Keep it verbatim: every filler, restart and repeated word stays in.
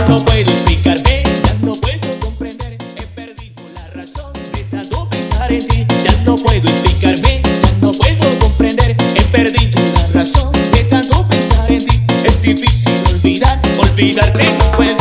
no puedo explicarme, ya no puedo comprender. He perdido la razón de tanto pensar en ti. Ya no puedo explicarme, ya no puedo comprender. He perdido la razón de tanto pensar en ti. Es difícil olvidar, olvidarte no puedo.